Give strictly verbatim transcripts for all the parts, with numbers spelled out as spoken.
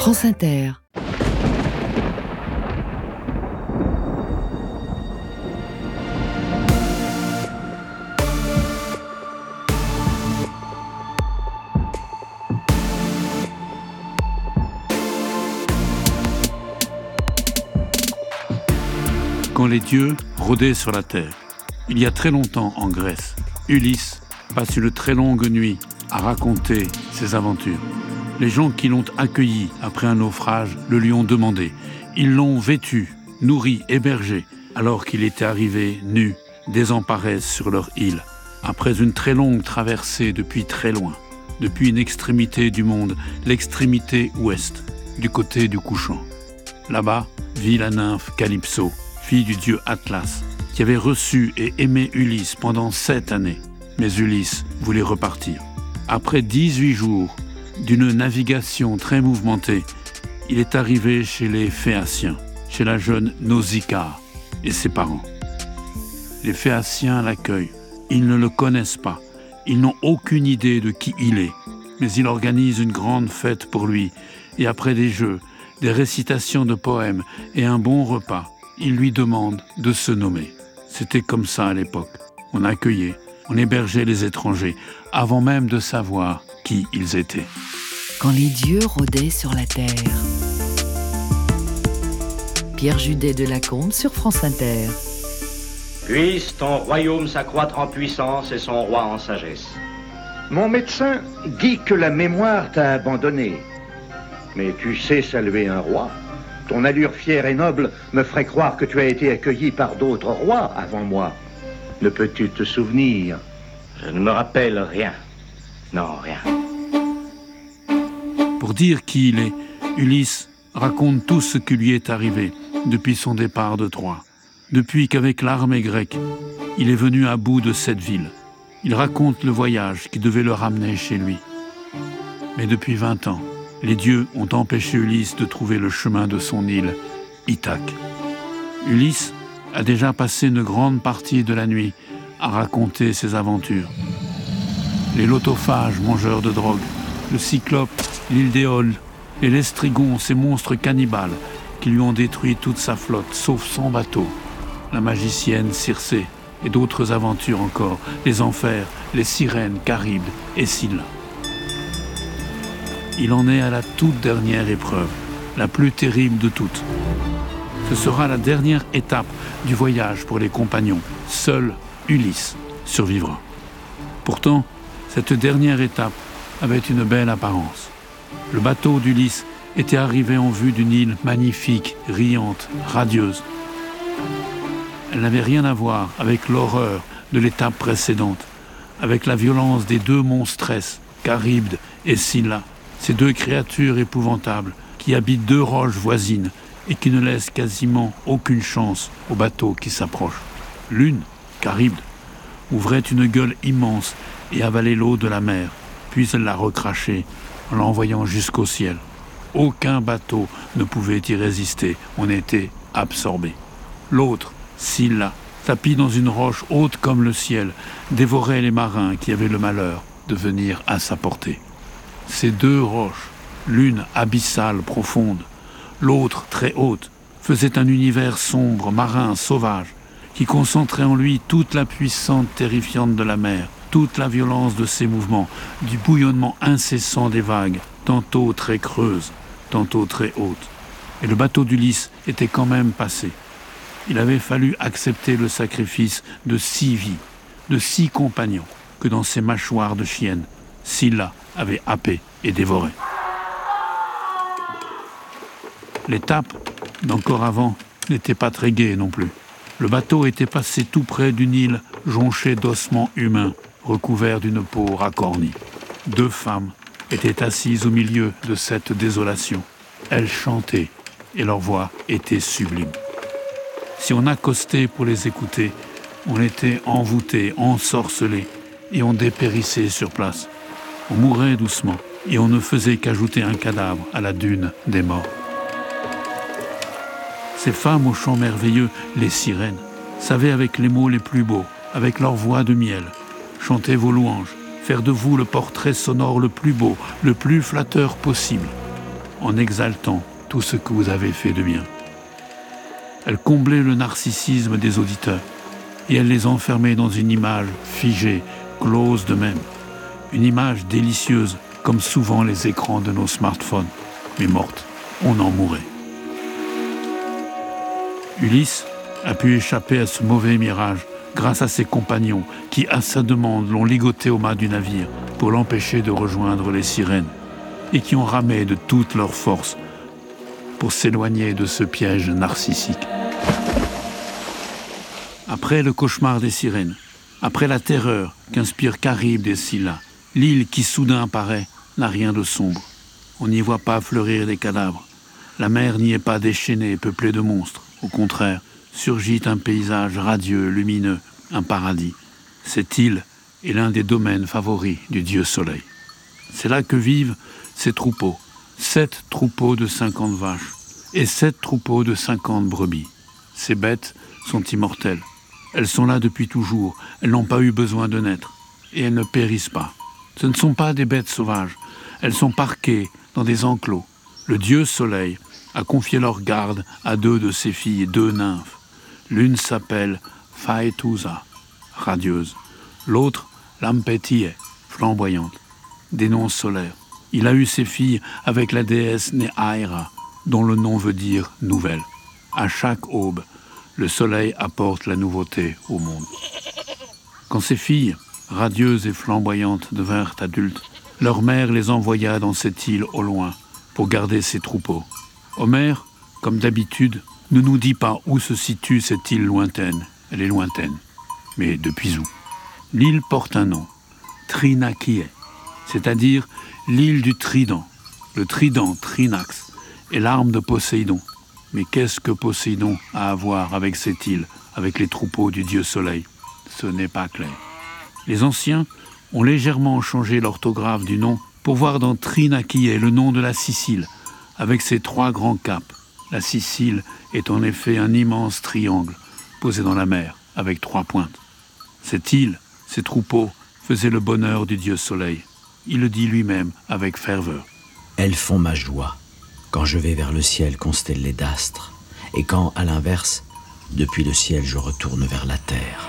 France Inter. Quand les dieux rôdaient sur la terre, il y a très longtemps en Grèce, Ulysse passe une très longue nuit à raconter ses aventures. Les gens qui l'ont accueilli après un naufrage le lui ont demandé. Ils l'ont vêtu, nourri, hébergé, alors qu'il était arrivé nu, désemparé sur leur île. Après une très longue traversée depuis très loin, depuis une extrémité du monde, l'extrémité ouest, du côté du couchant. Là-bas vit la nymphe Calypso, fille du dieu Atlas, qui avait reçu et aimé Ulysse pendant sept années. Mais Ulysse voulait repartir. Après dix-huit jours d'une navigation très mouvementée, il est arrivé chez les Phéaciens, chez la jeune Nausicaa et ses parents. Les Phéaciens l'accueillent. Ils ne le connaissent pas. Ils n'ont aucune idée de qui il est. Mais ils organisent une grande fête pour lui. Et après des jeux, des récitations de poèmes et un bon repas, ils lui demandent de se nommer. C'était comme ça à l'époque. On accueillait, on hébergeait les étrangers, avant même de savoir qui ils étaient. Quand les dieux rôdaient sur la terre. Pierre Judet de Lacombe sur France Inter. Puisse ton royaume s'accroître en puissance et son roi en sagesse. Mon médecin dit que la mémoire t'a abandonné. Mais tu sais saluer un roi. Ton allure fière et noble me ferait croire que tu as été accueilli par d'autres rois avant moi. Ne peux-tu te souvenir? Je ne me rappelle rien. Non, rien. Pour dire qui il est, Ulysse raconte tout ce qui lui est arrivé depuis son départ de Troie. Depuis qu'avec l'armée grecque, il est venu à bout de cette ville. Il raconte le voyage qui devait le ramener chez lui. Mais depuis vingt ans, les dieux ont empêché Ulysse de trouver le chemin de son île, Ithaque. Ulysse a déjà passé une grande partie de la nuit à raconter ses aventures. Les lotophages, mangeurs de drogue, le cyclope, l'île d'Éole, et l'estrigon, ces monstres cannibales qui lui ont détruit toute sa flotte, sauf son bateau, la magicienne Circé et d'autres aventures encore, les enfers, les sirènes, Charybde et Scylla. Il en est à la toute dernière épreuve, la plus terrible de toutes. Ce sera la dernière étape du voyage pour les compagnons. Seul Ulysse survivra. Pourtant, cette dernière étape avait une belle apparence. Le bateau d'Ulysse était arrivé en vue d'une île magnifique, riante, radieuse. Elle n'avait rien à voir avec l'horreur de l'étape précédente, avec la violence des deux monstresses, Charybde et Scylla, ces deux créatures épouvantables qui habitent deux roches voisines et qui ne laissent quasiment aucune chance au bateau qui s'approche. L'une, Charybde, ouvrait une gueule immense et avalait l'eau de la mer, puis elle la recrachait en l'envoyant jusqu'au ciel. Aucun bateau ne pouvait y résister, on était absorbé. L'autre, Scylla, tapie dans une roche haute comme le ciel, dévorait les marins qui avaient le malheur de venir à sa portée. Ces deux roches, l'une abyssale, profonde, l'autre très haute, faisaient un univers sombre, marin, sauvage, qui concentrait en lui toute la puissance terrifiante de la mer, toute la violence de ses mouvements, du bouillonnement incessant des vagues, tantôt très creuses, tantôt très hautes. Et le bateau d'Ulysse était quand même passé. Il avait fallu accepter le sacrifice de six vies, de six compagnons, que dans ses mâchoires de chienne, Scylla avait happé et dévoré. L'étape, d'encore avant, n'était pas très gaie non plus. Le bateau était passé tout près d'une île jonchée d'ossements humains, recouverts d'une peau racornie. Deux femmes étaient assises au milieu de cette désolation. Elles chantaient et leur voix était sublime. Si on accostait pour les écouter, on était envoûté, ensorcelé et on dépérissait sur place. On mourait doucement et on ne faisait qu'ajouter un cadavre à la dune des morts. Ces femmes au chant merveilleux, les sirènes, savaient avec les mots les plus beaux, avec leur voix de miel, chanter vos louanges, faire de vous le portrait sonore le plus beau, le plus flatteur possible. en exaltant tout ce que vous avez fait de bien. Elle comblait le narcissisme des auditeurs et elle les enfermait dans une image figée, close de même. Une image délicieuse, comme souvent les écrans de nos smartphones, mais morte, on en mourait. Ulysse a pu échapper à ce mauvais mirage grâce à ses compagnons qui, à sa demande, l'ont ligoté au mât du navire pour l'empêcher de rejoindre les sirènes et qui ont ramé de toute leur force pour s'éloigner de ce piège narcissique. Après le cauchemar des sirènes, après la terreur qu'inspire Charybde et Scylla, l'île qui soudain apparaît n'a rien de sombre. On n'y voit pas fleurir des cadavres. La mer n'y est pas déchaînée et peuplée de monstres. Au contraire, surgit un paysage radieux, lumineux, un paradis. Cette île est l'un des domaines favoris du dieu Soleil. C'est là que vivent ces troupeaux, sept troupeaux de cinquante vaches et sept troupeaux de cinquante brebis. Ces bêtes sont immortelles. Elles sont là depuis toujours, elles n'ont pas eu besoin de naître, et elles ne périssent pas. Ce ne sont pas des bêtes sauvages, elles sont parquées dans des enclos. Le dieu Soleil a confié leur garde à deux de ses filles, deux nymphes. L'une s'appelle Phaétousa, radieuse, l'autre Lampetie, flamboyante, des noms solaires. Il a eu ses filles avec la déesse Néaïra, dont le nom veut dire nouvelle. À chaque aube, le soleil apporte la nouveauté au monde. Quand ces filles, radieuses et flamboyantes, devinrent adultes, leur mère les envoya dans cette île au loin pour garder ses troupeaux. Homère, comme d'habitude, ne nous dit pas où se situe cette île lointaine. Elle est lointaine. Mais depuis où? L'île porte un nom, Trinakie, c'est-à-dire l'île du trident. Le trident, Trinax, est l'arme de Poséidon. Mais qu'est-ce que Poséidon a à voir avec cette île, avec les troupeaux du dieu Soleil? Ce n'est pas clair. Les anciens ont légèrement changé l'orthographe du nom pour voir dans Trinakie le nom de la Sicile, avec ses trois grands caps. La Sicile est en effet un immense triangle posé dans la mer, avec trois pointes. Cette île, ces troupeaux, faisaient le bonheur du dieu Soleil. Il le dit lui-même avec ferveur. Elles font ma joie quand je vais vers le ciel constellé d'astres, et quand, à l'inverse, depuis le ciel, je retourne vers la terre.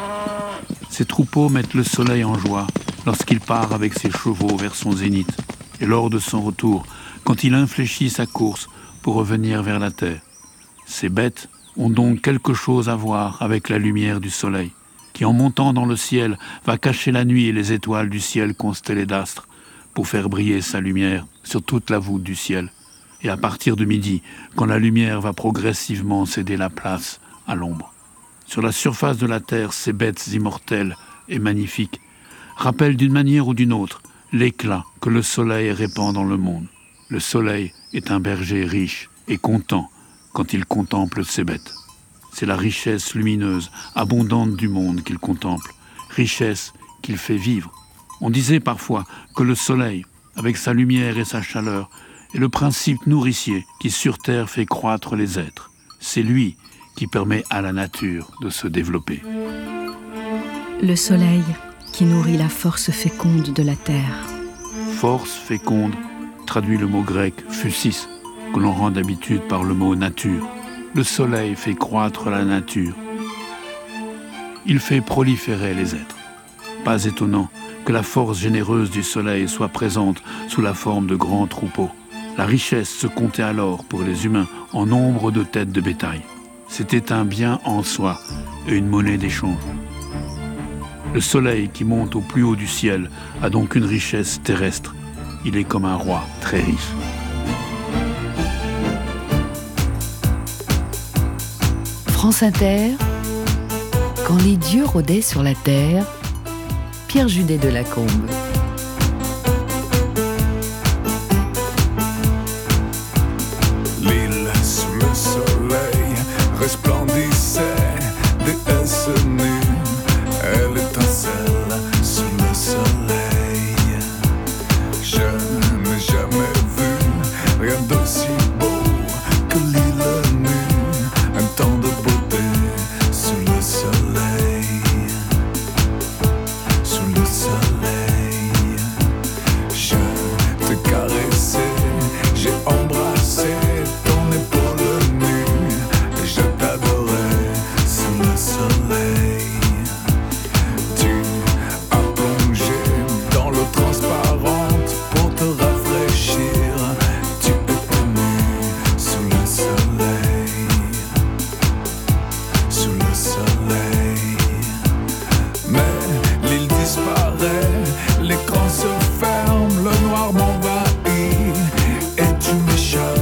Ces troupeaux mettent le soleil en joie lorsqu'il part avec ses chevaux vers son zénith, et lors de son retour, quand il infléchit sa course pour revenir vers la terre. Ces bêtes ont donc quelque chose à voir avec la lumière du soleil, qui en montant dans le ciel va cacher la nuit et les étoiles du ciel constellées d'astres, pour faire briller sa lumière sur toute la voûte du ciel. Et à partir de midi, quand la lumière va progressivement céder la place à l'ombre. Sur la surface de la terre, ces bêtes immortelles et magnifiques rappellent d'une manière ou d'une autre l'éclat que le soleil répand dans le monde. Le soleil est un berger riche et content quand il contemple ces bêtes. C'est la richesse lumineuse, abondante du monde qu'il contemple, richesse qu'il fait vivre. On disait parfois que le soleil, avec sa lumière et sa chaleur, est le principe nourricier qui sur terre fait croître les êtres. C'est lui qui permet à la nature de se développer. Le soleil qui nourrit la force féconde de la terre. Force féconde traduit le mot grec « phusis » que l'on rend d'habitude par le mot « nature ». Le soleil fait croître la nature. Il fait proliférer les êtres. Pas étonnant que la force généreuse du soleil soit présente sous la forme de grands troupeaux. La richesse se comptait alors pour les humains en nombre de têtes de bétail. C'était un bien en soi et une monnaie d'échange. Le soleil qui monte au plus haut du ciel a donc une richesse terrestre. Il est comme un roi très riche. France Inter, quand les dieux rôdaient sur la terre, Pierre Judet de Lacombe. L'île sous le soleil resplendissait, déesse nue, elle étincelle sous le soleil. Je n'ai jamais vu rien d'aussi beau que l'île nue, un temps de beauté sous le soleil, sous le soleil. Je te caressais, j'ai envie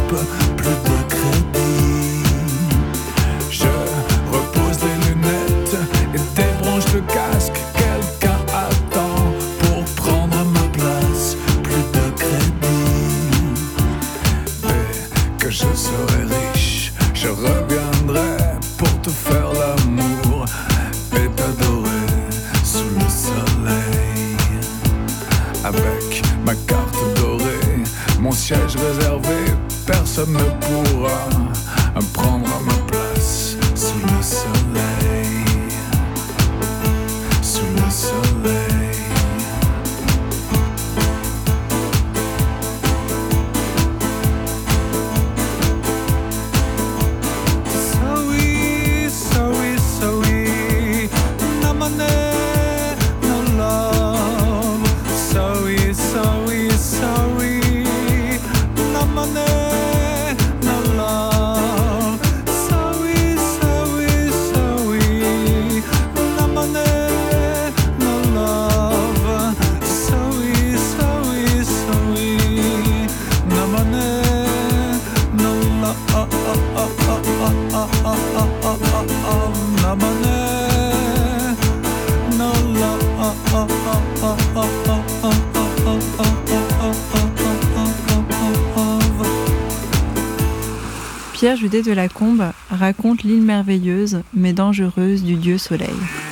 plus de crédit. Je repose les lunettes et débranche le casque. Quelqu'un attend pour prendre ma place. Plus de crédit. Dès que je serai riche, je reviendrai pour te faire l'amour et t'adorer sous le soleil. Avec ma carte dorée, mon siège réservé, personne ne pourra prendre ma place sous le soleil. Sous le soleil. Pierre Judet de Lacombe raconte l'île merveilleuse mais dangereuse du dieu Soleil.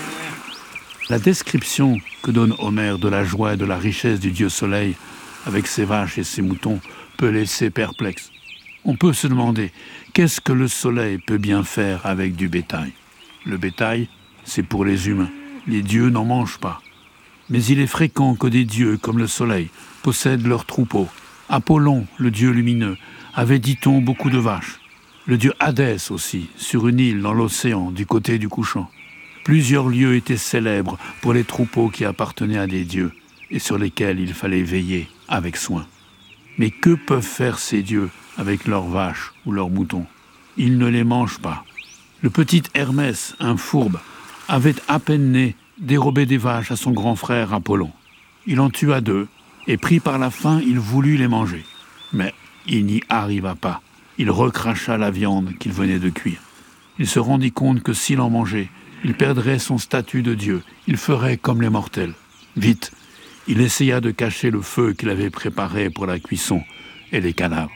La description que donne Homère de la joie et de la richesse du dieu Soleil avec ses vaches et ses moutons peut laisser perplexe. On peut se demander qu'est-ce que le soleil peut bien faire avec du bétail. Le bétail, c'est pour les humains. Les dieux n'en mangent pas. Mais il est fréquent que des dieux comme le soleil possèdent leurs troupeaux. Apollon, le dieu lumineux, avait, dit-on, beaucoup de vaches. Le dieu Hadès aussi, sur une île dans l'océan, du côté du couchant. Plusieurs lieux étaient célèbres pour les troupeaux qui appartenaient à des dieux et sur lesquels il fallait veiller avec soin. Mais que peuvent faire ces dieux avec leurs vaches ou leurs moutons? Ils ne les mangent pas. Le petit Hermès, un fourbe, avait à peine né dérobé des vaches à son grand frère Apollon. Il en tua deux et pris par la faim, il voulut les manger. Mais il n'y arriva pas. Il recracha la viande qu'il venait de cuire. Il se rendit compte que s'il en mangeait, il perdrait son statut de Dieu. Il ferait comme les mortels. Vite, il essaya de cacher le feu qu'il avait préparé pour la cuisson et les cadavres.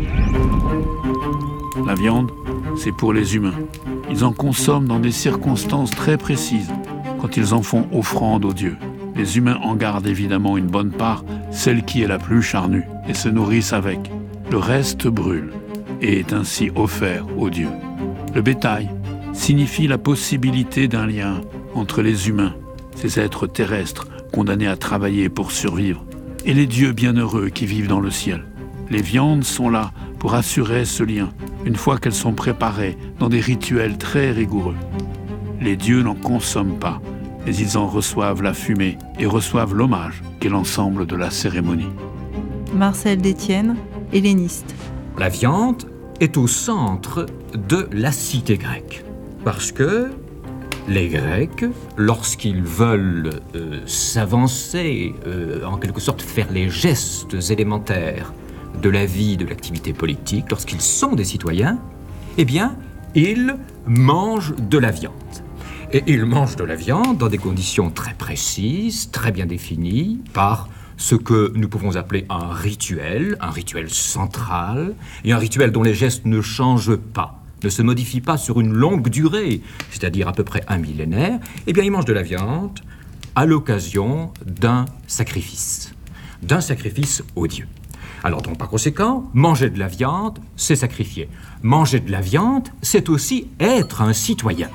La viande, c'est pour les humains. Ils en consomment dans des circonstances très précises, quand ils en font offrande aux dieux. Les humains en gardent évidemment une bonne part, celle qui est la plus charnue, et se nourrissent avec. Le reste brûle et est ainsi offert aux dieux. Le bétail signifie la possibilité d'un lien entre les humains, ces êtres terrestres condamnés à travailler pour survivre, et les dieux bienheureux qui vivent dans le ciel. Les viandes sont là pour assurer ce lien, une fois qu'elles sont préparées dans des rituels très rigoureux. Les dieux n'en consomment pas, mais ils en reçoivent la fumée et reçoivent l'hommage qu'est l'ensemble de la cérémonie. Marcel Détienne, helléniste. La viande est au centre de la cité grecque, parce que les Grecs, lorsqu'ils veulent euh, s'avancer, euh, en quelque sorte faire les gestes élémentaires de la vie, de l'activité politique, lorsqu'ils sont des citoyens, eh bien, ils mangent de la viande. Et ils mangent de la viande dans des conditions très précises, très bien définies, par ce que nous pouvons appeler un rituel, un rituel central, et un rituel dont les gestes ne changent pas, ne se modifient pas sur une longue durée, c'est-à-dire à peu près un millénaire. Eh bien, ils mangent de la viande à l'occasion d'un sacrifice, d'un sacrifice aux dieux. Alors donc, par conséquent, manger de la viande, c'est sacrifier. Manger de la viande, c'est aussi être un citoyen.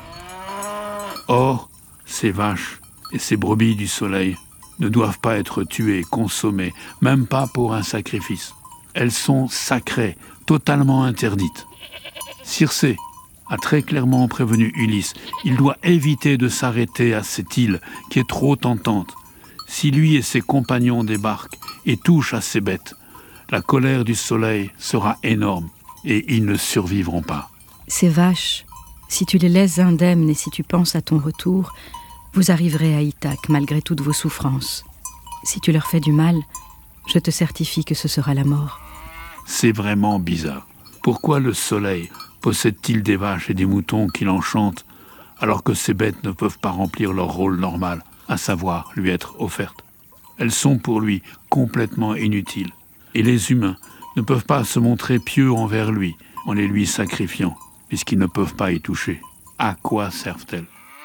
Or, ces vaches et ces brebis du soleil ne doivent pas être tuées, consommées, même pas pour un sacrifice. Elles sont sacrées, totalement interdites. Circé a très clairement prévenu Ulysse. Il doit éviter de s'arrêter à cette île qui est trop tentante. Si lui et ses compagnons débarquent et touchent à ces bêtes, la colère du soleil sera énorme et ils ne survivront pas. Ces vaches, si tu les laisses indemnes et si tu penses à ton retour, vous arriverez à Ithaque malgré toutes vos souffrances. Si tu leur fais du mal, je te certifie que ce sera la mort. C'est vraiment bizarre. Pourquoi le soleil possède-t-il des vaches et des moutons qui l'enchantent, alors que ces bêtes ne peuvent pas remplir leur rôle normal, à savoir lui être offertes? Elles sont pour lui complètement inutiles. Et les humains ne peuvent pas se montrer pieux envers lui en les lui sacrifiant, puisqu'ils ne peuvent pas y toucher. À quoi servent-elles?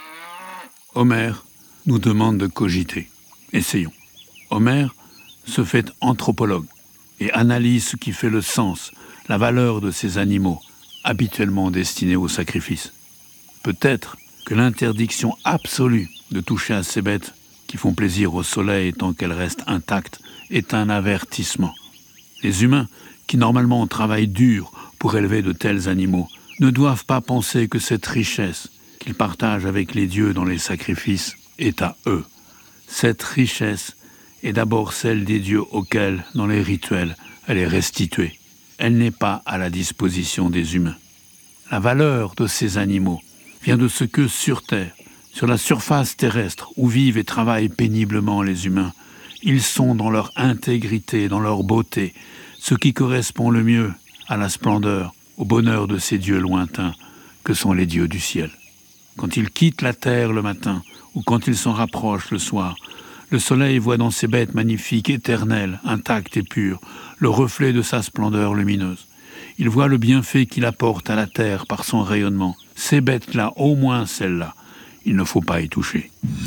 Homère nous demande de cogiter. Essayons. Homère se fait anthropologue et analyse ce qui fait le sens, la valeur de ces animaux, habituellement destinés au sacrifice. Peut-être que l'interdiction absolue de toucher à ces bêtes qui font plaisir au soleil tant qu'elles restent intactes est un avertissement. Les humains, qui normalement travaillent dur pour élever de tels animaux, ne doivent pas penser que cette richesse qu'ils partagent avec les dieux dans les sacrifices est à eux. Cette richesse est d'abord celle des dieux auxquels, dans les rituels, elle est restituée. Elle n'est pas à la disposition des humains. La valeur de ces animaux vient de ce que sur Terre, sur la surface terrestre où vivent et travaillent péniblement les humains, ils sont dans leur intégrité, dans leur beauté, ce qui correspond le mieux à la splendeur, au bonheur de ces dieux lointains que sont les dieux du ciel. Quand ils quittent la terre le matin ou quand ils s'en rapprochent le soir, le soleil voit dans ces bêtes magnifiques, éternelles, intactes et pures, le reflet de sa splendeur lumineuse. Il voit le bienfait qu'il apporte à la terre par son rayonnement. Ces bêtes-là, au moins celles-là, il ne faut pas y toucher.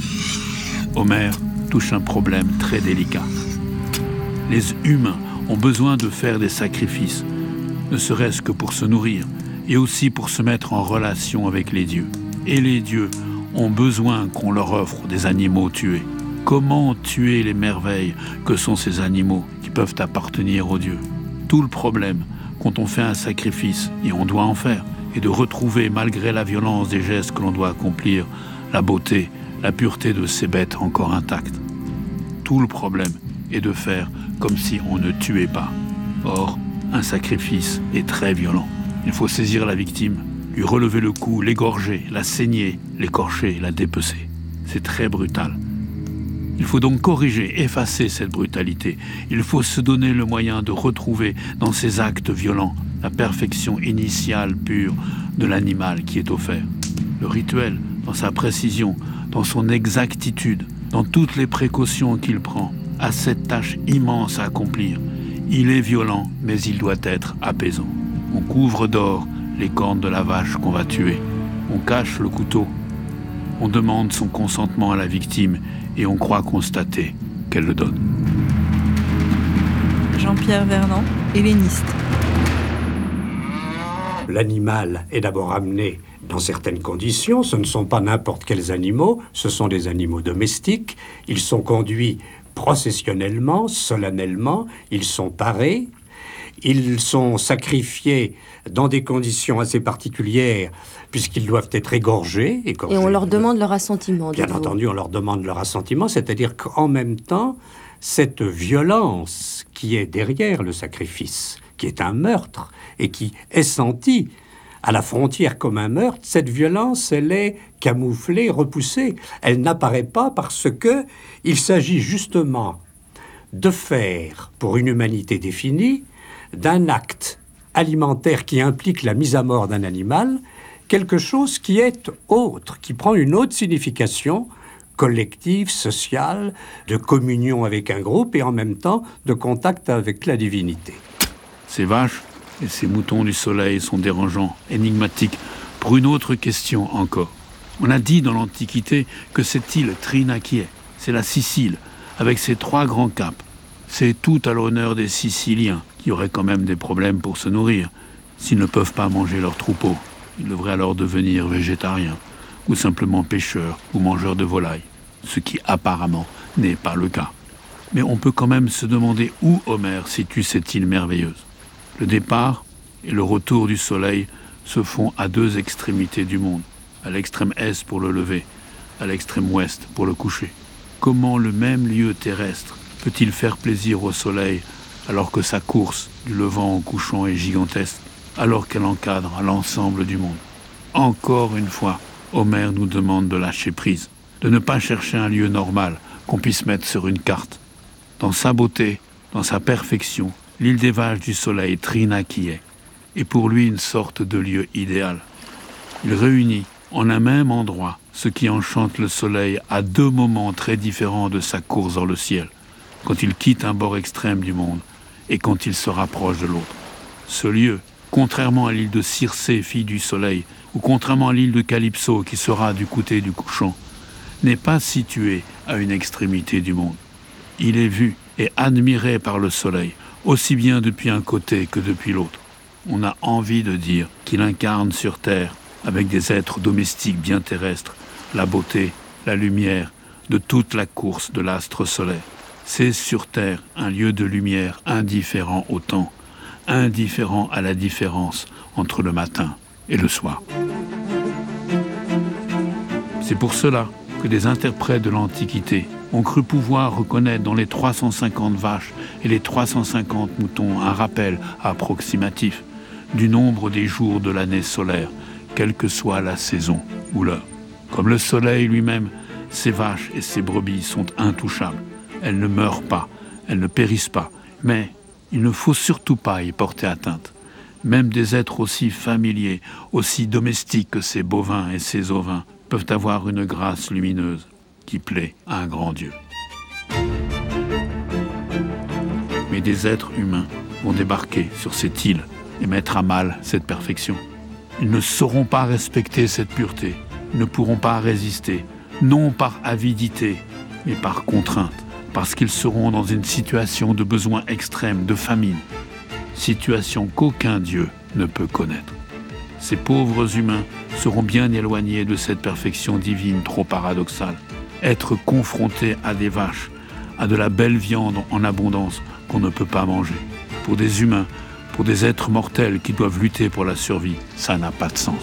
Homère touche un problème très délicat. Les humains ont besoin de faire des sacrifices, ne serait-ce que pour se nourrir, et aussi pour se mettre en relation avec les dieux. Et les dieux ont besoin qu'on leur offre des animaux tués. Comment tuer les merveilles que sont ces animaux qui peuvent appartenir aux dieux? Tout le problème, quand on fait un sacrifice, et on doit en faire, est de retrouver, malgré la violence des gestes que l'on doit accomplir, la beauté, la pureté de ces bêtes encore intactes. Tout le problème est de faire comme si on ne tuait pas. Or, un sacrifice est très violent. Il faut saisir la victime, lui relever le cou, l'égorger, la saigner, l'écorcher, la dépecer. C'est très brutal. Il faut donc corriger, effacer cette brutalité. Il faut se donner le moyen de retrouver dans ces actes violents la perfection initiale pure de l'animal qui est offert. Le rituel, dans sa précision, dans son exactitude, dans toutes les précautions qu'il prend, a cette tâche immense à accomplir. Il est violent, mais il doit être apaisant. On couvre d'or les cornes de la vache qu'on va tuer. On cache le couteau. On demande son consentement à la victime et on croit constater qu'elle le donne. Jean-Pierre Vernant, helléniste. L'animal est d'abord amené dans certaines conditions. Ce ne sont pas n'importe quels animaux, ce sont des animaux domestiques. Ils sont conduits processionnellement, solennellement, ils sont parés, ils sont sacrifiés dans des conditions assez particulières, puisqu'ils doivent être égorgés. égorgés Et on leur demande leur assentiment. Bien entendu, on leur demande leur assentiment, c'est-à-dire qu'en même temps, cette violence qui est derrière le sacrifice, qui est un meurtre, et qui est sentie à la frontière comme un meurtre, cette violence, elle est camouflée, repoussée. Elle n'apparaît pas parce que il s'agit justement de faire, pour une humanité définie, d'un acte alimentaire qui implique la mise à mort d'un animal, quelque chose qui est autre, qui prend une autre signification collective, sociale, de communion avec un groupe et en même temps de contact avec la divinité. Ces vaches et ces moutons du soleil sont dérangeants, énigmatiques, pour une autre question encore. On a dit dans l'Antiquité que cette île Thrinakié, c'est la Sicile, avec ses trois grands caps. C'est tout à l'honneur des Siciliens, qui auraient quand même des problèmes pour se nourrir. S'ils ne peuvent pas manger leurs troupeaux, ils devraient alors devenir végétariens, ou simplement pêcheurs ou mangeurs de volailles, ce qui apparemment n'est pas le cas. Mais on peut quand même se demander où Homère situe cette île merveilleuse. Le départ et le retour du soleil se font à deux extrémités du monde, à l'extrême est pour le lever, à l'extrême ouest pour le coucher. Comment le même lieu terrestre peut-il faire plaisir au soleil alors que sa course du levant au couchant est gigantesque, alors qu'elle encadre à l'ensemble du monde? Encore une fois, Homère nous demande de lâcher prise, de ne pas chercher un lieu normal qu'on puisse mettre sur une carte. Dans sa beauté, dans sa perfection, l'île des vaches du soleil Thrinakié est pour lui une sorte de lieu idéal. Il réunit en un même endroit ce qui enchante le soleil à deux moments très différents de sa course dans le ciel, quand il quitte un bord extrême du monde et quand il se rapproche de l'autre. Ce lieu, contrairement à l'île de Circé, fille du soleil, ou contrairement à l'île de Calypso qui sera du côté du couchant, n'est pas situé à une extrémité du monde. Il est vu et admiré par le soleil, aussi bien depuis un côté que depuis l'autre. On a envie de dire qu'il incarne sur terre, avec des êtres domestiques bien terrestres, la beauté, la lumière de toute la course de l'astre solaire. C'est sur terre un lieu de lumière indifférent au temps, indifférent à la différence entre le matin et le soir. C'est pour cela que des interprètes de l'Antiquité ont cru pouvoir reconnaître dans les trois cent cinquante vaches et les trois cent cinquante moutons un rappel approximatif du nombre des jours de l'année solaire, quelle que soit la saison ou l'heure. Comme le soleil lui-même, ces vaches et ces brebis sont intouchables. Elles ne meurent pas, elles ne périssent pas, mais il ne faut surtout pas y porter atteinte. Même des êtres aussi familiers, aussi domestiques que ces bovins et ces ovins peuvent avoir une grâce lumineuse qui plaît à un grand Dieu. Mais des êtres humains vont débarquer sur cette île et mettre à mal cette perfection. Ils ne sauront pas respecter cette pureté, ne pourront pas résister, non par avidité, mais par contrainte, parce qu'ils seront dans une situation de besoin extrême, de famine, situation qu'aucun Dieu ne peut connaître. Ces pauvres humains seront bien éloignés de cette perfection divine trop paradoxale. Être confrontés à des vaches, à de la belle viande en abondance qu'on ne peut pas manger. Pour des humains, pour des êtres mortels qui doivent lutter pour la survie, ça n'a pas de sens.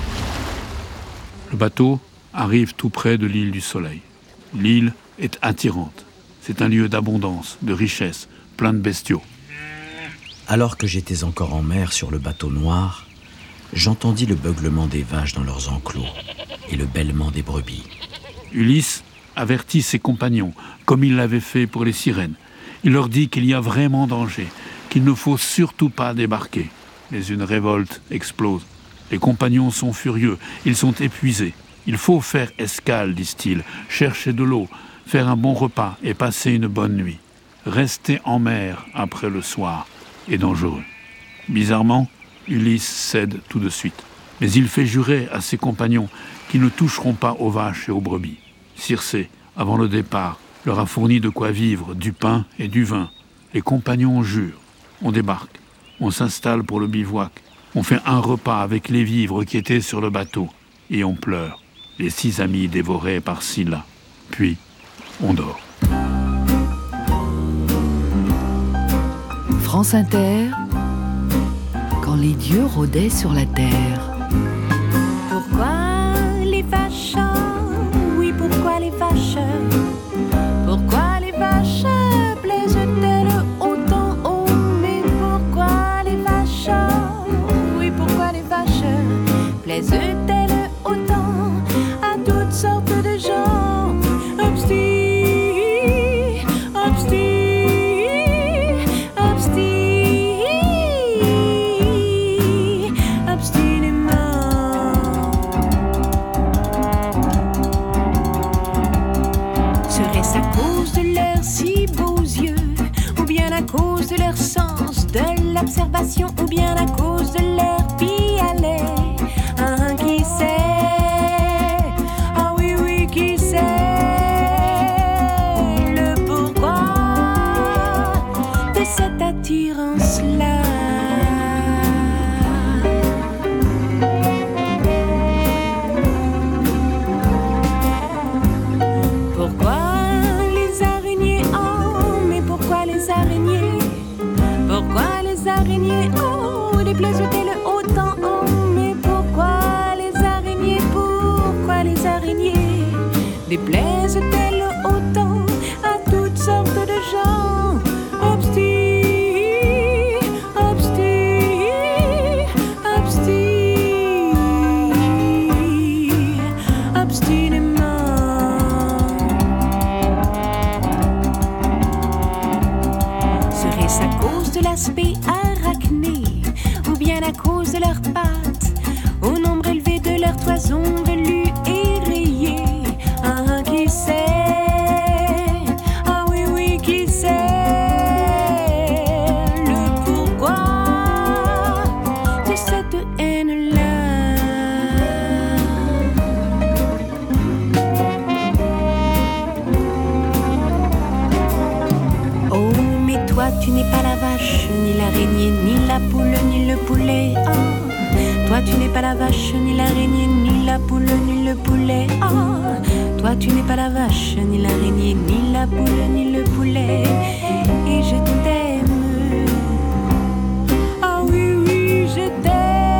Le bateau arrive tout près de l'île du Soleil. L'île est attirante. C'est un lieu d'abondance, de richesse, plein de bestiaux. Alors que j'étais encore en mer sur le bateau noir, j'entendis le beuglement des vaches dans leurs enclos et le bêlement des brebis. Ulysse avertit ses compagnons, comme il l'avait fait pour les sirènes. Il leur dit qu'il y a vraiment danger, qu'il ne faut surtout pas débarquer. Mais une révolte explose. Les compagnons sont furieux, ils sont épuisés. Il faut faire escale, disent-ils, chercher de l'eau, faire un bon repas et passer une bonne nuit. Rester en mer après le soir est dangereux. Bizarrement, Ulysse cède tout de suite. Mais il fait jurer à ses compagnons qu'ils ne toucheront pas aux vaches et aux brebis. Circé, avant le départ, leur a fourni de quoi vivre, du pain et du vin. Les compagnons jurent. On débarque, on s'installe pour le bivouac. On fait un repas avec les vivres qui étaient sur le bateau. Et on pleure, les six amis dévorés par Scylla. Puis, on dort. France Inter, quand les dieux rôdaient sur la terre. Pourquoi les vaches? Oui, pourquoi les vaches? Pourquoi les vaches plaisent-elles autant? Oh, mais pourquoi les vaches? Oui, pourquoi les vaches plaisent-elles autant à toutes sortes de gens? Obstis, obstis, obstis, obstinément. Serait-ce à cause de leurs si beaux yeux, ou bien à cause de leur sens de l'observation, ou bien à cause de leur pis-aller? Un qui sait, ah oui, oui, qui sait le pourquoi de cette attirance-là? Pourquoi les araignées? Oh, mais pourquoi les araignées? Pourquoi les araignées? Oh, les plaisent-elles autant? Oh, mais pourquoi les araignées? Pourquoi les araignées déplaisent-elles autant à toutes sortes de gens? Obstis, obstis, obstis, obstinément. Serait-ce à cause de l'aspect arachné, ou bien à cause de leurs pattes, au nombre élevé de leurs toisons velues et rayées. Ah, qui sait? Ah oui, oui, qui sait le pourquoi de cette haine-là? Oh, mais toi, tu n'es pas la vache, ni l'araignée, ni la poule, ni le poulet. Oh. Toi tu n'es pas la vache, ni l'araignée, ni la poule, ni le poulet. Oh. Toi tu n'es pas la vache, ni l'araignée, ni la poule, ni le poulet. Et je t'aime. Ah oui, oui, je t'aime.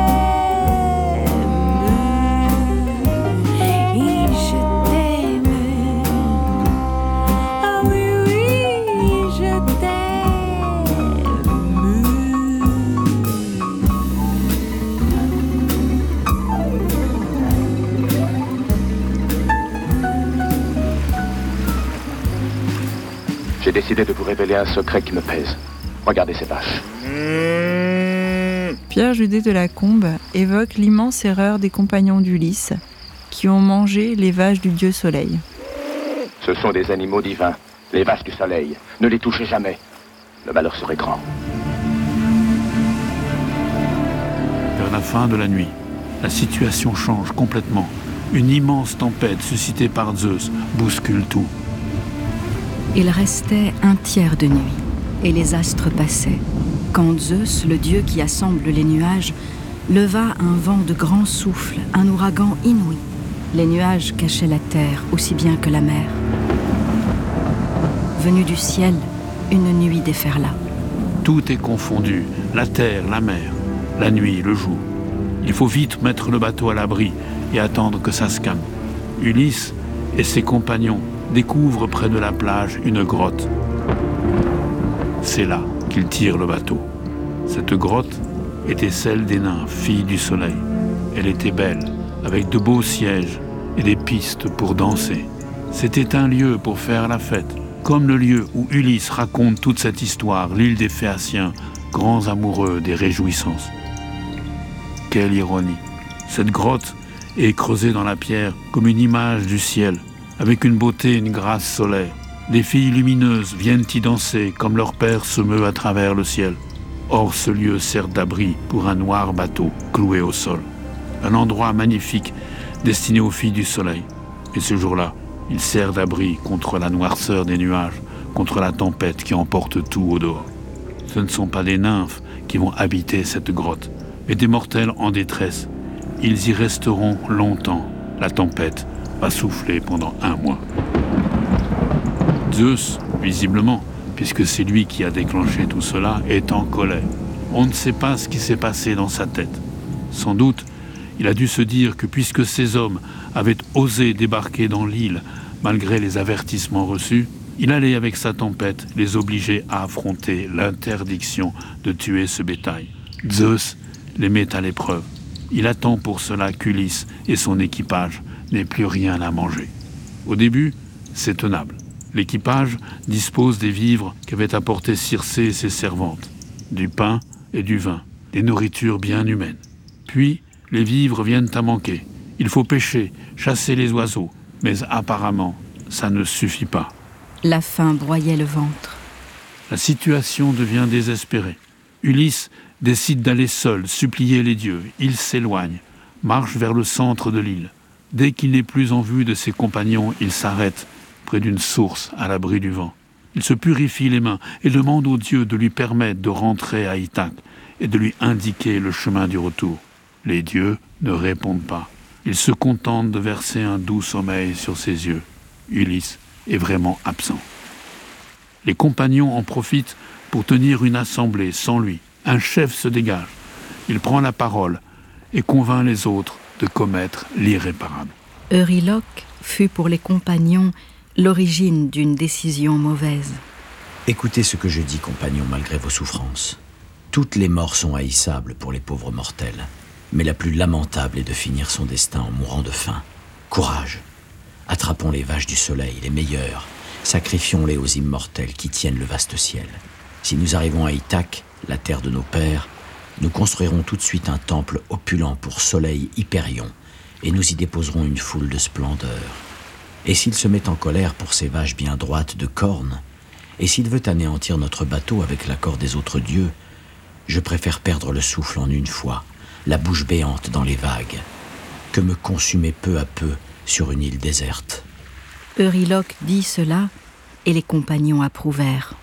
Et je t'aime. Ah oui, oui, je t'aime. J'ai décidé de vous révéler un secret qui me pèse. Regardez ces vaches. Pierre Judet de la Combe évoque l'immense erreur des compagnons d'Ulysse qui ont mangé les vaches du dieu Soleil. Ce sont des animaux divins, les vaches du soleil. Ne les touchez jamais. Le malheur serait grand. Vers la fin de la nuit, la situation change complètement. Une immense tempête suscitée par Zeus bouscule tout. Il restait un tiers de nuit, et les astres passaient, quand Zeus, le dieu qui assemble les nuages, leva un vent de grand souffle, un ouragan inouï. Les nuages cachaient la terre aussi bien que la mer. Venu du ciel, une nuit déferla. Tout est confondu, la terre, la mer, la nuit, le jour. Il faut vite mettre le bateau à l'abri et attendre que ça se calme. Ulysse et ses compagnons découvrent près de la plage une grotte. C'est là qu'ils tirent le bateau. Cette grotte était celle des nymphes, filles du soleil. Elle était belle, avec de beaux sièges et des pistes pour danser. C'était un lieu pour faire la fête, comme le lieu où Ulysse raconte toute cette histoire, l'île des Phéaciens, grands amoureux des réjouissances. Quelle ironie! Cette grotte est creusée dans la pierre comme une image du ciel, avec une beauté et une grâce solaire. Des filles lumineuses viennent y danser comme leur père se meut à travers le ciel. Or, ce lieu sert d'abri pour un noir bateau cloué au sol. Un endroit magnifique destiné aux filles du soleil. Et ce jour-là, il sert d'abri contre la noirceur des nuages, contre la tempête qui emporte tout au dehors. Ce ne sont pas des nymphes qui vont habiter cette grotte, mais des mortels en détresse. Ils y resteront longtemps. La tempête va souffler pendant un mois. Zeus, visiblement, puisque c'est lui qui a déclenché tout cela, est en colère. On ne sait pas ce qui s'est passé dans sa tête. Sans doute, il a dû se dire que puisque ces hommes avaient osé débarquer dans l'île malgré les avertissements reçus, il allait avec sa tempête les obliger à affronter l'interdiction de tuer ce bétail. Zeus les met à l'épreuve. Il attend pour cela qu'Ulysse et son équipage n'aient plus rien à manger. Au début, c'est tenable. L'équipage dispose des vivres qu'avaient apportés Circé et ses servantes, du pain et du vin, des nourritures bien humaines. Puis, les vivres viennent à manquer. Il faut pêcher, chasser les oiseaux, mais apparemment, ça ne suffit pas. La faim broyait le ventre. La situation devient désespérée. Ulysse décide d'aller seul, supplier les dieux. Il s'éloigne, marche vers le centre de l'île. Dès qu'il n'est plus en vue de ses compagnons, il s'arrête près d'une source à l'abri du vent. Il se purifie les mains et demande aux dieux de lui permettre de rentrer à Ithaque et de lui indiquer le chemin du retour. Les dieux ne répondent pas. Ils se contentent de verser un doux sommeil sur ses yeux. Ulysse est vraiment absent. Les compagnons en profitent pour tenir une assemblée sans lui. Un chef se dégage. Il prend la parole et convainc les autres de commettre l'irréparable. Euryloque fut pour les compagnons l'origine d'une décision mauvaise. Écoutez ce que je dis, compagnons, malgré vos souffrances. Toutes les morts sont haïssables pour les pauvres mortels, mais la plus lamentable est de finir son destin en mourant de faim. Courage! Attrapons les vaches du soleil, les meilleures, sacrifions-les aux immortels qui tiennent le vaste ciel. Si nous arrivons à Ithaque, la terre de nos pères, Nous construirons tout de suite un temple opulent pour Soleil Hyperion, et nous y déposerons une foule de splendeur. Et s'il se met en colère pour ces vaches bien droites de cornes, et s'il veut anéantir notre bateau avec l'accord des autres dieux, je préfère perdre le souffle en une fois, la bouche béante dans les vagues, que me consumer peu à peu sur une île déserte. Euryloque dit cela, et les compagnons approuvèrent.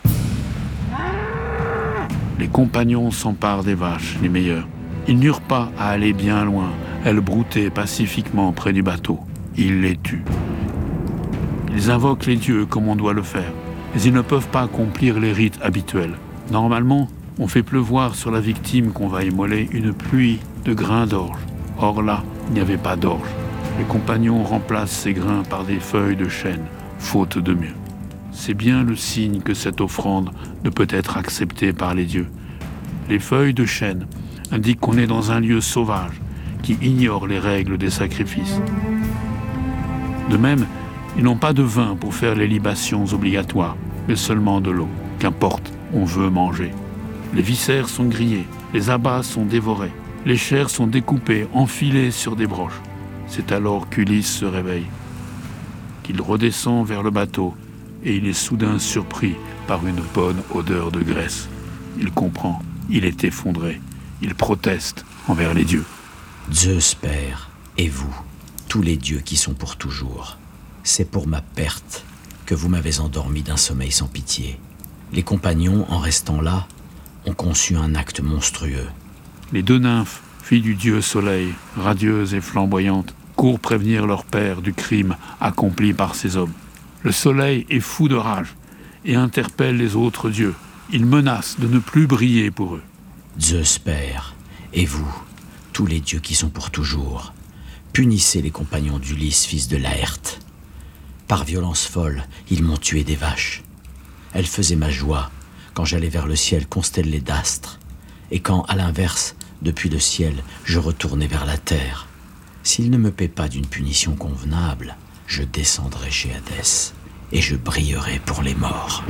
Les compagnons s'emparent des vaches, les meilleures. Ils n'eurent pas à aller bien loin. Elles broutaient pacifiquement près du bateau. Ils les tuent. Ils invoquent les dieux comme on doit le faire, mais ils ne peuvent pas accomplir les rites habituels. Normalement, on fait pleuvoir sur la victime qu'on va immoler une pluie de grains d'orge. Or là, il n'y avait pas d'orge. Les compagnons remplacent ces grains par des feuilles de chêne, faute de mieux. C'est bien le signe que cette offrande ne peut être acceptée par les dieux. Les feuilles de chêne indiquent qu'on est dans un lieu sauvage qui ignore les règles des sacrifices. De même, ils n'ont pas de vin pour faire les libations obligatoires, mais seulement de l'eau. Qu'importe, on veut manger. Les viscères sont grillés, les abats sont dévorés, les chairs sont découpées, enfilées sur des broches. C'est alors qu'Ulysse se réveille, qu'il redescend vers le bateau, et il est soudain surpris par une bonne odeur de graisse. Il comprend, il est effondré, il proteste envers les dieux. Zeus Père, et vous, tous les dieux qui sont pour toujours, c'est pour ma perte que vous m'avez endormi d'un sommeil sans pitié. Les compagnons, en restant là, ont conçu un acte monstrueux. Les deux nymphes, filles du dieu Soleil, radieuses et flamboyantes, courent prévenir leur père du crime accompli par ces hommes. Le Soleil est fou de rage et interpelle les autres dieux. Il menace de ne plus briller pour eux. Zeus Père, et vous, tous les dieux qui sont pour toujours, punissez les compagnons d'Ulysse, fils de Laërte. Par violence folle, ils m'ont tué des vaches. Elles faisaient ma joie quand j'allais vers le ciel constellé d'astres, et quand, à l'inverse, depuis le ciel, je retournais vers la terre. S'ils ne me paient pas d'une punition convenable, je descendrai chez Hadès, et je brillerai pour les morts.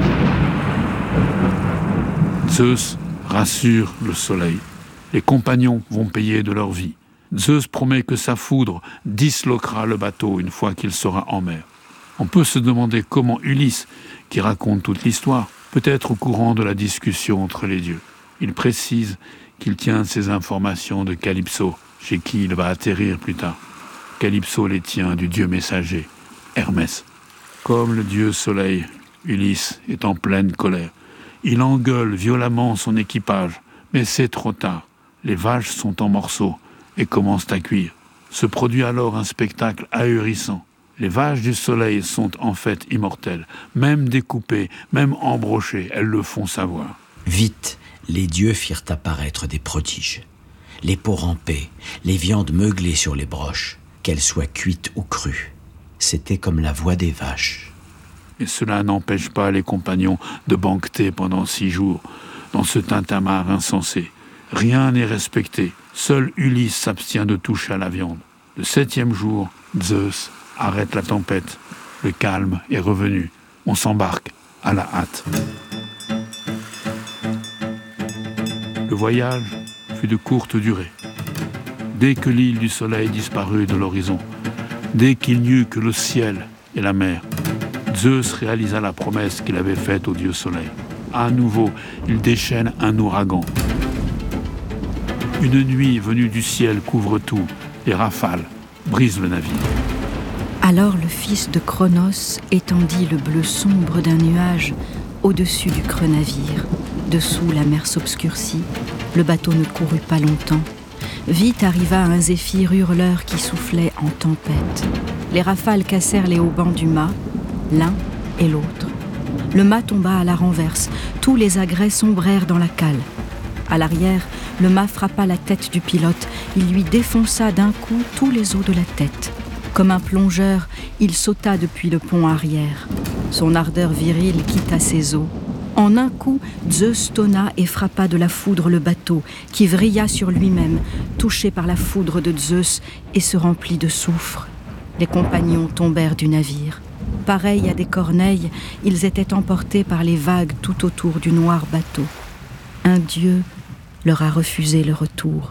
Zeus rassure le Soleil. Les compagnons vont payer de leur vie. Zeus promet que sa foudre disloquera le bateau une fois qu'il sera en mer. On peut se demander comment Ulysse, qui raconte toute l'histoire, peut être au courant de la discussion entre les dieux. Il précise qu'il tient ces informations de Calypso, chez qui il va atterrir plus tard. Calypso les tient du dieu messager, Hermès. Comme le dieu Soleil, Ulysse est en pleine colère. Il engueule violemment son équipage, mais c'est trop tard. Les vaches sont en morceaux et commencent à cuire. Se produit alors un spectacle ahurissant. Les vaches du Soleil sont en fait immortelles. Même découpées, même embrochées, elles le font savoir. Vite, les dieux firent apparaître des prodiges. Les peaux rampées, les viandes meuglées sur les broches, qu'elles soient cuites ou crues. C'était comme la voix des vaches. Et cela n'empêche pas les compagnons de banqueter pendant six jours dans ce tintamarre insensé. Rien n'est respecté. Seul Ulysse s'abstient de toucher à la viande. Le septième jour, Zeus arrête la tempête. Le calme est revenu. On s'embarque à la hâte. Le voyage fut de courte durée. Dès que l'île du Soleil disparut de l'horizon, dès qu'il n'y eut que le ciel et la mer, Zeus réalisa la promesse qu'il avait faite au dieu Soleil. À nouveau, il déchaîne un ouragan. Une nuit venue du ciel couvre tout. Les rafales brisent le navire. Alors le fils de Cronos étendit le bleu sombre d'un nuage au-dessus du creux navire. Dessous, la mer s'obscurcit. Le bateau ne courut pas longtemps. Vite arriva un zéphyr hurleur qui soufflait en tempête. Les rafales cassèrent les haubans du mât, l'un et l'autre. Le mât tomba à la renverse. Tous les agrès sombrèrent dans la cale. À l'arrière, le mât frappa la tête du pilote. Il lui défonça d'un coup tous les os de la tête. Comme un plongeur, il sauta depuis le pont arrière. Son ardeur virile quitta ses os. En un coup, Zeus tonna et frappa de la foudre le bateau, qui vrilla sur lui-même, touché par la foudre de Zeus, et se remplit de soufre. Les compagnons tombèrent du navire. Pareils à des corneilles, ils étaient emportés par les vagues tout autour du noir bateau. Un dieu leur a refusé le retour.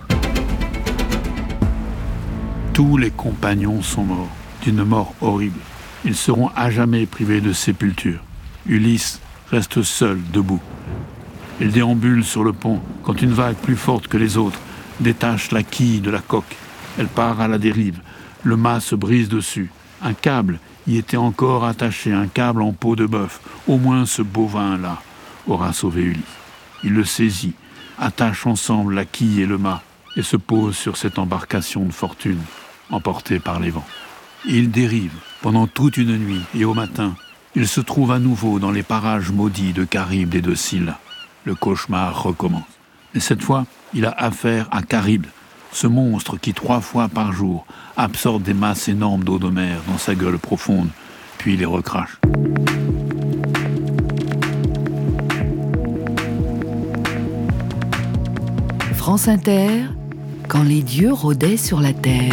Tous les compagnons sont morts, d'une mort horrible. Ils seront à jamais privés de sépulture. Ulysse reste seul, debout. Il déambule sur le pont quand une vague plus forte que les autres détache la quille de la coque. Elle part à la dérive. Le mât se brise dessus. Un câble y était encore attaché, un câble en peau de bœuf. Au moins ce bovin-là aura sauvé Ulysse. Il le saisit, attache ensemble la quille et le mât et se pose sur cette embarcation de fortune, emportée par les vents. Il dérive pendant toute une nuit et au matin, il se trouve à nouveau dans les parages maudits de Charybde et de Scylla. Le cauchemar recommence. Et cette fois, il a affaire à Charybde, ce monstre qui, trois fois par jour, absorbe des masses énormes d'eau de mer dans sa gueule profonde, puis les recrache. France Inter, quand les dieux rôdaient sur la terre.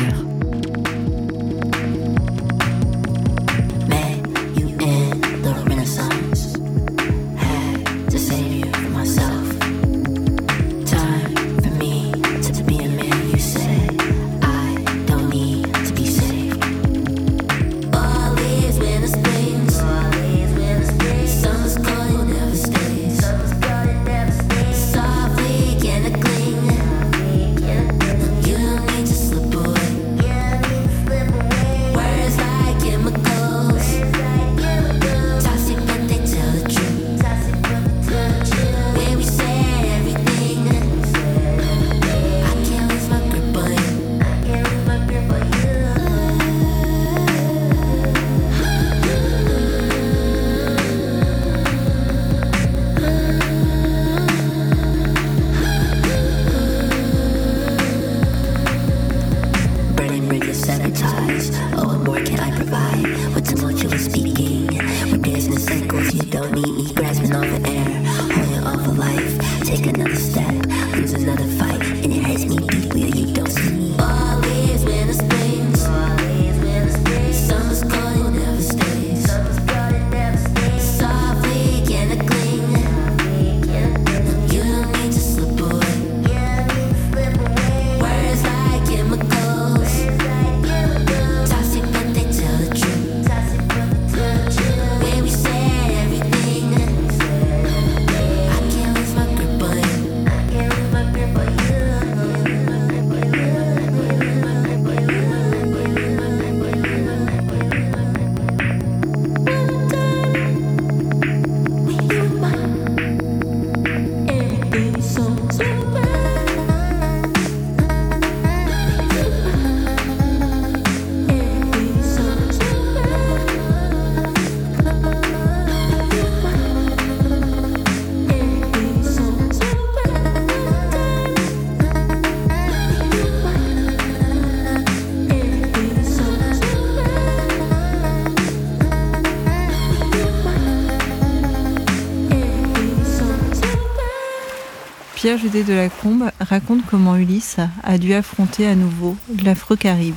Pierre Judet de la Combe raconte comment Ulysse a dû affronter à nouveau l'affreux Charybde.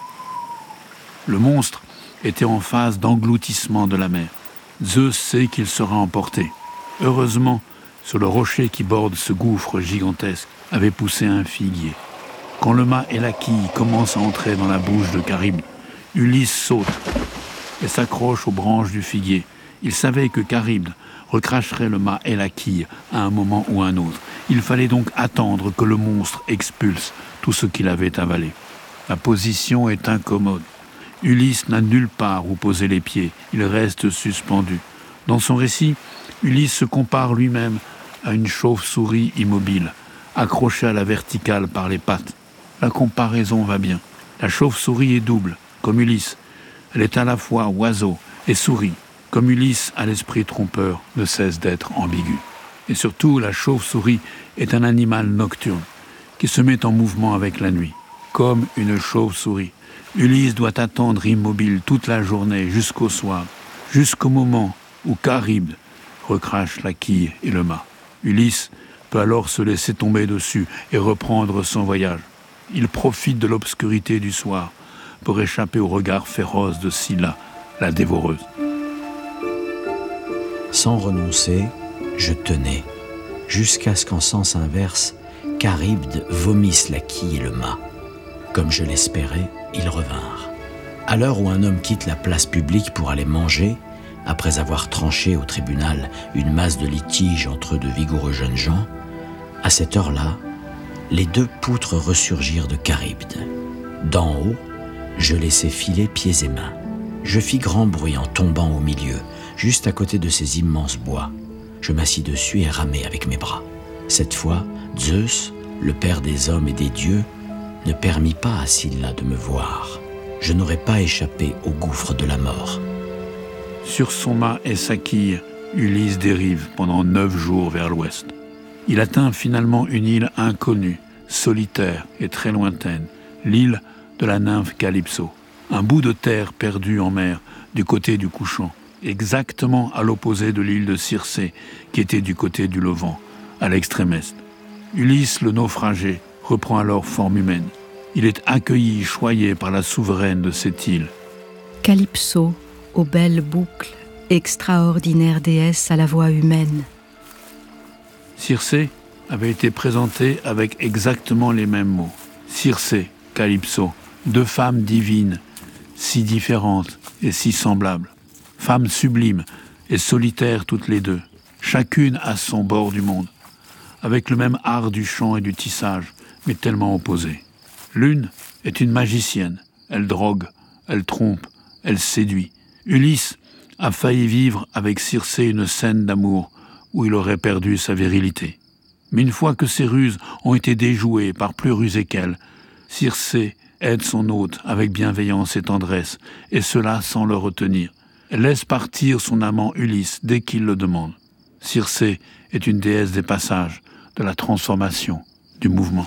Le monstre était en phase d'engloutissement de la mer. Zeus sait qu'il sera emporté. Heureusement, sur le rocher qui borde ce gouffre gigantesque, avait poussé un figuier. Quand le mât et la quille commencent à entrer dans la bouche de Charybde, Ulysse saute et s'accroche aux branches du figuier. Il savait que Charybde recracherait le mât et la quille à un moment ou un autre. Il fallait donc attendre que le monstre expulse tout ce qu'il avait avalé. La position est incommode. Ulysse n'a nulle part où poser les pieds. Il reste suspendu. Dans son récit, Ulysse se compare lui-même à une chauve-souris immobile, accrochée à la verticale par les pattes. La comparaison va bien. La chauve-souris est double, comme Ulysse. Elle est à la fois oiseau et souris. Comme Ulysse a l'esprit trompeur, ne cesse d'être ambigu. Et surtout, la chauve-souris est un animal nocturne qui se met en mouvement avec la nuit, comme une chauve-souris. Ulysse doit attendre immobile toute la journée jusqu'au soir, jusqu'au moment où Charybde recrache la quille et le mât. Ulysse peut alors se laisser tomber dessus et reprendre son voyage. Il profite de l'obscurité du soir pour échapper au regard féroce de Scylla, la dévoreuse. Sans renoncer, je tenais, jusqu'à ce qu'en sens inverse, Charybde vomisse la quille et le mât. Comme je l'espérais, ils revinrent. À l'heure où un homme quitte la place publique pour aller manger, après avoir tranché au tribunal une masse de litige entre de vigoureux jeunes gens, à cette heure-là, les deux poutres ressurgirent de Charybde. D'en haut, je laissai filer pieds et mains. Je fis grand bruit en tombant au milieu, juste à côté de ces immenses bois. Je m'assis dessus et ramai avec mes bras. Cette fois, Zeus, le père des hommes et des dieux, ne permit pas à Scylla de me voir. Je n'aurais pas échappé au gouffre de la mort. Sur son mât et sa quille, Ulysse dérive pendant neuf jours vers l'ouest. Il atteint finalement une île inconnue, solitaire et très lointaine, l'île de la nymphe Calypso, un bout de terre perdu en mer du côté du couchant, exactement à l'opposé de l'île de Circé, qui était du côté du Levant, à l'extrême est. Ulysse, le naufragé, reprend alors forme humaine. Il est accueilli, choyé par la souveraine de cette île. Calypso, aux belles boucles, extraordinaire déesse à la voix humaine. Circé avait été présentée avec exactement les mêmes mots. Circé, Calypso, deux femmes divines, si différentes et si semblables. Femmes sublimes et solitaires toutes les deux, chacune à son bord du monde, avec le même art du chant et du tissage, mais tellement opposés. L'une est une magicienne, elle drogue, elle trompe, elle séduit. Ulysse a failli vivre avec Circé une scène d'amour où il aurait perdu sa virilité. Mais une fois que ses ruses ont été déjouées par plus rusées qu'elle, Circé aide son hôte avec bienveillance et tendresse, et cela sans le retenir. Elle laisse partir son amant Ulysse dès qu'il le demande. Circé est une déesse des passages, de la transformation, du mouvement.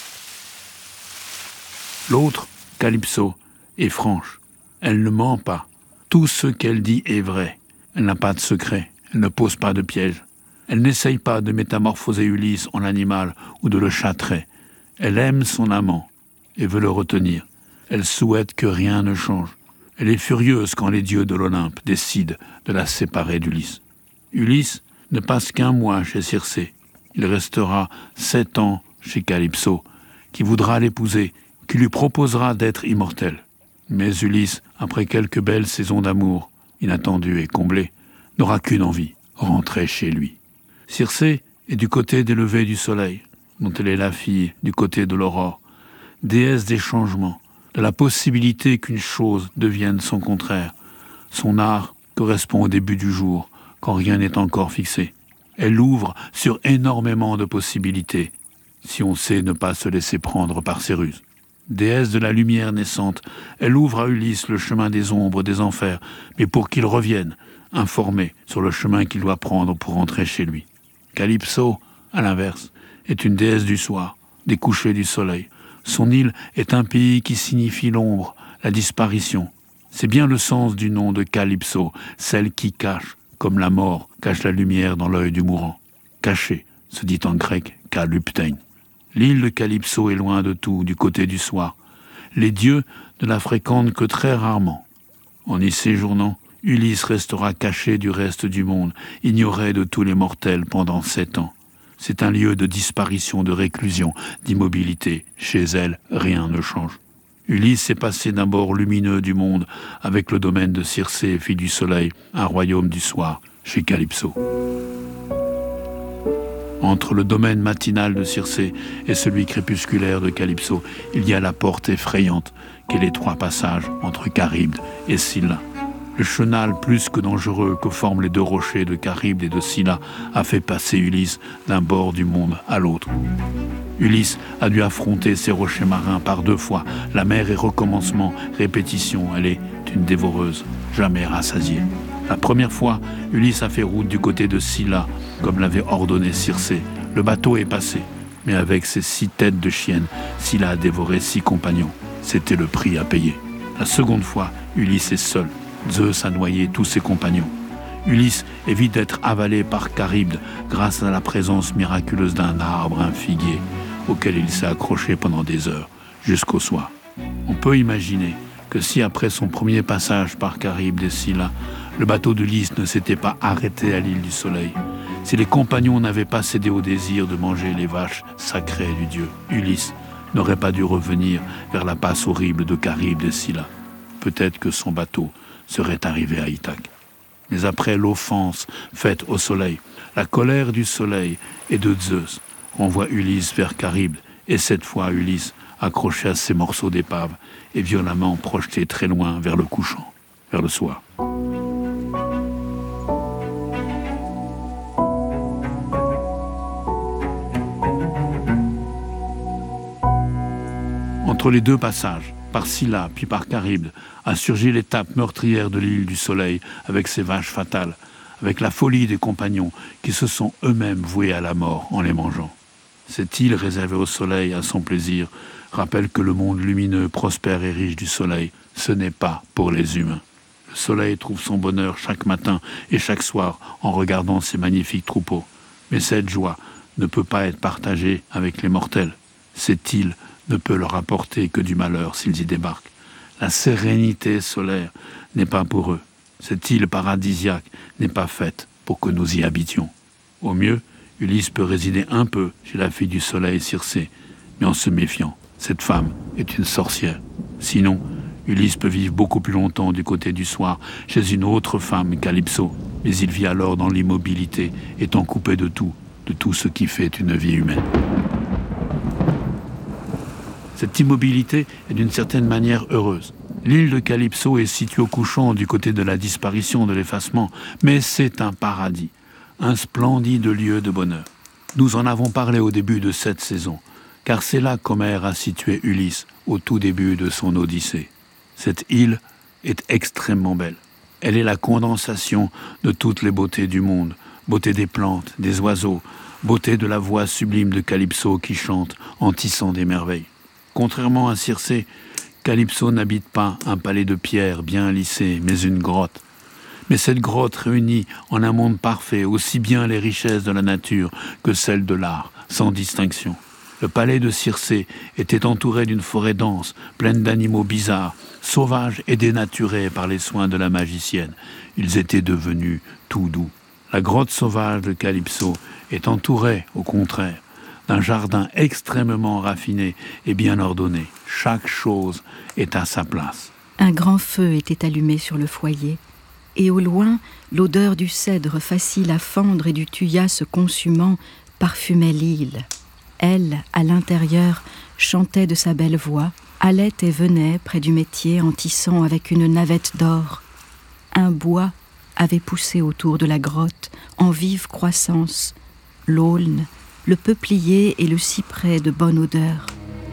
L'autre, Calypso, est franche. Elle ne ment pas. Tout ce qu'elle dit est vrai. Elle n'a pas de secret. Elle ne pose pas de piège. Elle n'essaye pas de métamorphoser Ulysse en animal ou de le châtrer. Elle aime son amant et veut le retenir. Elle souhaite que rien ne change. Elle est furieuse quand les dieux de l'Olympe décident de la séparer d'Ulysse. Ulysse ne passe qu'un mois chez Circé. Il restera sept ans chez Calypso, qui voudra l'épouser, qui lui proposera d'être immortel. Mais Ulysse, après quelques belles saisons d'amour, inattendues et comblées, n'aura qu'une envie, rentrer chez lui. Circé est du côté des levées du soleil, dont elle est la fille du côté de l'aurore, déesse des changements, de la possibilité qu'une chose devienne son contraire. Son art correspond au début du jour, quand rien n'est encore fixé. Elle ouvre sur énormément de possibilités, si on sait ne pas se laisser prendre par ses ruses. Déesse de la lumière naissante, elle ouvre à Ulysse le chemin des ombres, des enfers, mais pour qu'il revienne, informé sur le chemin qu'il doit prendre pour rentrer chez lui. Calypso, à l'inverse, est une déesse du soir, des couchers du soleil. Son île est un pays qui signifie l'ombre, la disparition. C'est bien le sens du nom de Calypso, celle qui cache, comme la mort cache la lumière dans l'œil du mourant. Caché, se dit en grec Kalyptein. L'île de Calypso est loin de tout, du côté du soir. Les dieux ne la fréquentent que très rarement. En y séjournant, Ulysse restera caché du reste du monde, ignoré de tous les mortels pendant sept ans. C'est un lieu de disparition, de réclusion, d'immobilité. Chez elle, rien ne change. Ulysse est passé d'un bord lumineux du monde avec le domaine de Circé, fille du soleil, un royaume du soir, chez Calypso. Entre le domaine matinal de Circé et celui crépusculaire de Calypso, il y a la porte effrayante qu'est l'étroit passage entre Charybde et Scylla. Le chenal plus que dangereux que forment les deux rochers de Charybde et de Scylla a fait passer Ulysse d'un bord du monde à l'autre. Ulysse a dû affronter ces rochers marins par deux fois. La mer est recommencement, répétition. Elle est une dévoreuse, jamais rassasiée. La première fois, Ulysse a fait route du côté de Scylla, comme l'avait ordonné Circé. Le bateau est passé, mais avec ses six têtes de chienne, Scylla a dévoré six compagnons. C'était le prix à payer. La seconde fois, Ulysse est seul. Zeus a noyé tous ses compagnons. Ulysse évite d'être avalé par Charybde grâce à la présence miraculeuse d'un arbre, un figuier, auquel il s'est accroché pendant des heures, jusqu'au soir. On peut imaginer que si après son premier passage par Charybde et Scylla, le bateau d'Ulysse ne s'était pas arrêté à l'île du Soleil, Si les compagnons n'avaient pas cédé au désir de manger les vaches sacrées du dieu, Ulysse n'aurait pas dû revenir vers la passe horrible de Charybde et Scylla. Peut-être que son bateau serait arrivé à Ithaque. Mais après l'offense faite au soleil, la colère du soleil et de Zeus renvoie Ulysse vers Charybde, et cette fois Ulysse, accroché à ses morceaux d'épave, est violemment projeté très loin vers le couchant, vers le soir. Entre les deux passages, par Scylla puis par Charybde, a surgi l'étape meurtrière de l'île du Soleil avec ses vaches fatales, avec la folie des compagnons qui se sont eux-mêmes voués à la mort en les mangeant. Cette île réservée au Soleil à son plaisir rappelle que le monde lumineux, prospère et riche du Soleil, ce n'est pas pour les humains. Le Soleil trouve son bonheur chaque matin et chaque soir en regardant ses magnifiques troupeaux. Mais cette joie ne peut pas être partagée avec les mortels. Cette île ne peut leur apporter que du malheur s'ils y débarquent. La sérénité solaire n'est pas pour eux. Cette île paradisiaque n'est pas faite pour que nous y habitions. Au mieux, Ulysse peut résider un peu chez la fille du soleil Circé, mais en se méfiant. Cette femme est une sorcière. Sinon, Ulysse peut vivre beaucoup plus longtemps du côté du soir chez une autre femme, Calypso, mais il vit alors dans l'immobilité, étant coupé de tout, de tout ce qui fait une vie humaine. Cette immobilité est d'une certaine manière heureuse. L'île de Calypso est située au couchant du côté de la disparition, de l'effacement, mais c'est un paradis, un splendide lieu de bonheur. Nous en avons parlé au début de cette saison, car c'est là qu'Homère a situé Ulysse au tout début de son Odyssée. Cette île est extrêmement belle. Elle est la condensation de toutes les beautés du monde, beauté des plantes, des oiseaux, beauté de la voix sublime de Calypso qui chante en tissant des merveilles. Contrairement à Circé, Calypso n'habite pas un palais de pierre bien lissé, mais une grotte. Mais cette grotte réunit en un monde parfait aussi bien les richesses de la nature que celles de l'art, sans distinction. Le palais de Circé était entouré d'une forêt dense, pleine d'animaux bizarres, sauvages et dénaturés par les soins de la magicienne. Ils étaient devenus tout doux. La grotte sauvage de Calypso est entourée, au contraire, d'un jardin extrêmement raffiné et bien ordonné. Chaque chose est à sa place. Un grand feu était allumé sur le foyer, et au loin, l'odeur du cèdre facile à fendre et du thuya se consumant parfumait l'île. Elle, à l'intérieur, chantait de sa belle voix, allait et venait près du métier en tissant avec une navette d'or. Un bois avait poussé autour de la grotte en vive croissance, l'aulne, le peuplier et le cyprès de bonne odeur.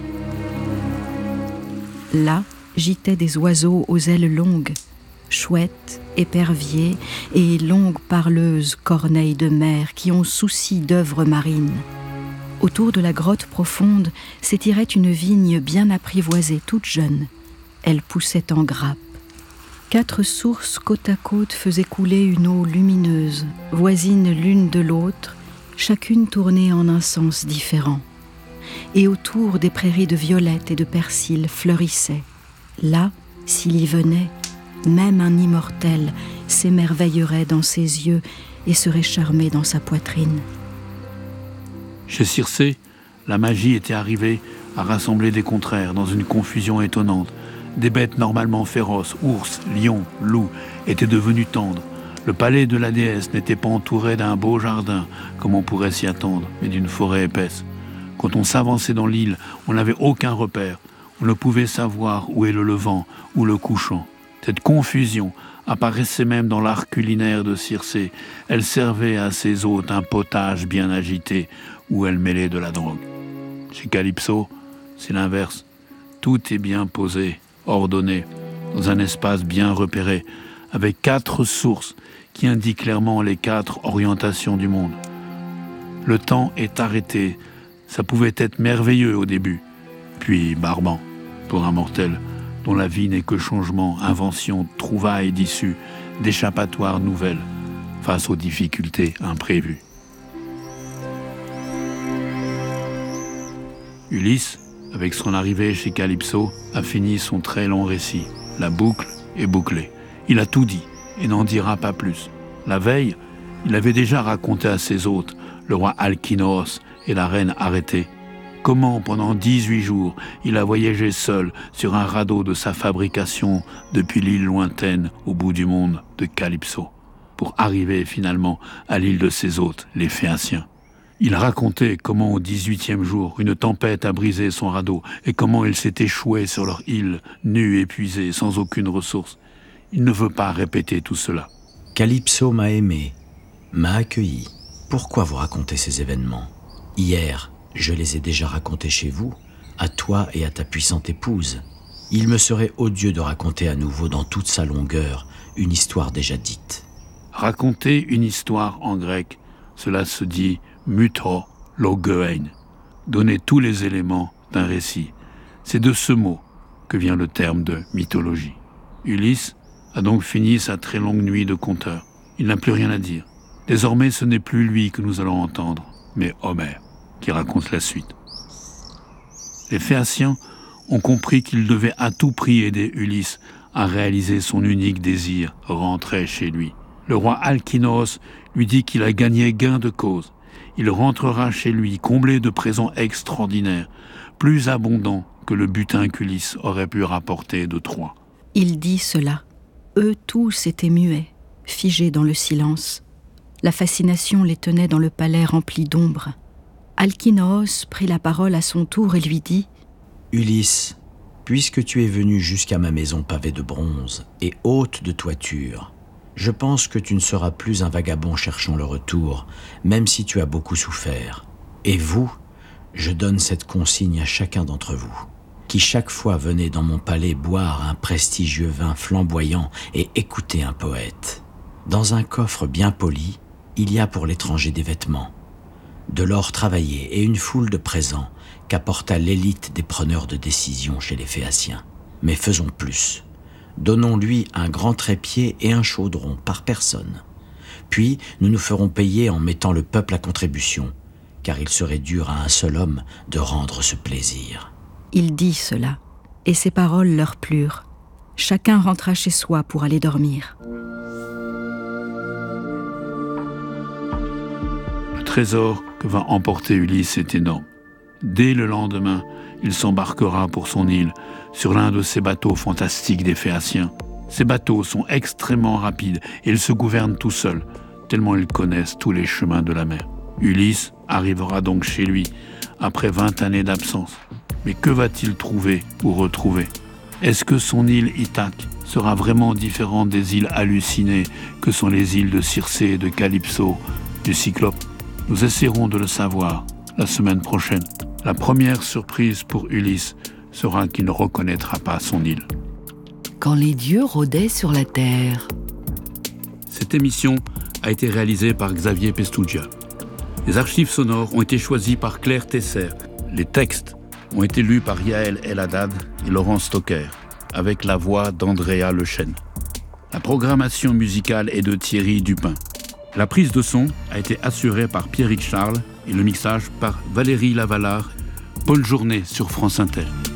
Là gîtaient des oiseaux aux ailes longues, chouettes, éperviers et longues parleuses corneilles de mer qui ont souci d'œuvres marines. Autour de la grotte profonde s'étirait une vigne bien apprivoisée, toute jeune. Elle poussait en grappe. Quatre sources côte à côte faisaient couler une eau lumineuse, voisines l'une de l'autre, chacune tournée en un sens différent. Et autour des prairies de violettes et de persil fleurissaient. Là, s'il y venait, même un immortel s'émerveillerait dans ses yeux et serait charmé dans sa poitrine. Chez Circé, la magie était arrivée à rassembler des contraires dans une confusion étonnante. Des bêtes normalement féroces, ours, lions, loups, étaient devenues tendres. Le palais de la déesse n'était pas entouré d'un beau jardin, comme on pourrait s'y attendre, mais d'une forêt épaisse. Quand on s'avançait dans l'île, on n'avait aucun repère. On ne pouvait savoir où est le levant ou le couchant. Cette confusion apparaissait même dans l'art culinaire de Circé. Elle servait à ses hôtes un potage bien agité, où elle mêlait de la drogue. Chez Calypso, c'est l'inverse. Tout est bien posé, ordonné, dans un espace bien repéré, avec quatre sources qui indiquent clairement les quatre orientations du monde. Le temps est arrêté. Ça pouvait être merveilleux au début, puis barbant pour un mortel dont la vie n'est que changement, invention, trouvailles d'issues, d'échappatoires nouvelles face aux difficultés imprévues. Ulysse, avec son arrivée chez Calypso, a fini son très long récit. La boucle est bouclée. Il a tout dit et n'en dira pas plus. La veille, Il avait déjà raconté à ses hôtes, le roi Alkinoos et la reine arrêtée, comment pendant dix-huit jours il a voyagé seul sur un radeau de sa fabrication depuis l'île lointaine au bout du monde de Calypso, pour arriver finalement à l'île de ses hôtes, les Phéaciens. Il racontait comment au dix-huitième jour, une tempête a brisé son radeau et comment il s'est échoué sur leur île, nu, épuisé, sans aucune ressource. Il ne veut pas répéter tout cela. Calypso m'a aimé, m'a accueilli. Pourquoi vous racontez ces événements? Hier, je les ai déjà racontés chez vous, à toi et à ta puissante épouse. Il me serait odieux de raconter à nouveau dans toute sa longueur une histoire déjà dite. Raconter une histoire en grec, cela se dit muto logein, donner tous les éléments d'un récit. C'est de ce mot que vient le terme de mythologie. Ulysse a donc fini sa très longue nuit de conteur. Il n'a plus rien à dire. Désormais, ce n'est plus lui que nous allons entendre, mais Homère, qui raconte la suite. Les Phéaciens ont compris qu'ils devaient à tout prix aider Ulysse à réaliser son unique désir, rentrer chez lui. Le roi Alkinoos lui dit qu'il a gagné gain de cause. Il rentrera chez lui comblé de présents extraordinaires, plus abondants que le butin qu'Ulysse aurait pu rapporter de Troie. Il dit cela. Eux tous étaient muets, figés dans le silence. La fascination les tenait dans le palais rempli d'ombre. Alkinoos prit la parole à son tour et lui dit « Ulysse, puisque tu es venu jusqu'à ma maison pavée de bronze et haute de toiture, je pense que tu ne seras plus un vagabond cherchant le retour, même si tu as beaucoup souffert. Et vous, je donne cette consigne à chacun d'entre vous, qui chaque fois venez dans mon palais boire un prestigieux vin flamboyant et écouter un poète. Dans un coffre bien poli, il y a pour l'étranger des vêtements, de l'or travaillé et une foule de présents qu'apporta l'élite des preneurs de décision chez les Phéaciens. Mais faisons plus. Donnons-lui un grand trépied et un chaudron par personne. Puis nous nous ferons payer en mettant le peuple à contribution, car il serait dur à un seul homme de rendre ce plaisir. » Il dit cela, et ses paroles leur plurent. Chacun rentra chez soi pour aller dormir. Le trésor que va emporter Ulysse est énorme. Dès le lendemain, il s'embarquera pour son île sur l'un de ces bateaux fantastiques des Phéaciens. Ces bateaux sont extrêmement rapides et ils se gouvernent tout seuls, tellement ils connaissent tous les chemins de la mer. Ulysse arrivera donc chez lui après vingt années d'absence. Mais que va-t-il trouver ou retrouver? Est-ce que son île Ithaque sera vraiment différente des îles hallucinées que sont les îles de Circé, de Calypso, du Cyclope? Nous essaierons de le savoir la semaine prochaine. La première surprise pour Ulysse sera qu'il ne reconnaîtra pas son île. Quand les dieux rôdaient sur la terre. Cette émission a été réalisée par Xavier Pestougia. Les archives sonores ont été choisies par Claire Tesser. Les textes ont été lus par Yael El-Haddad et Laurent Stocker, avec la voix d'Andrea Lechêne. La programmation musicale est de Thierry Dupin. La prise de son a été assurée par Pierrick Charles et le mixage par Valérie Lavalard. Bonne journée sur France Inter.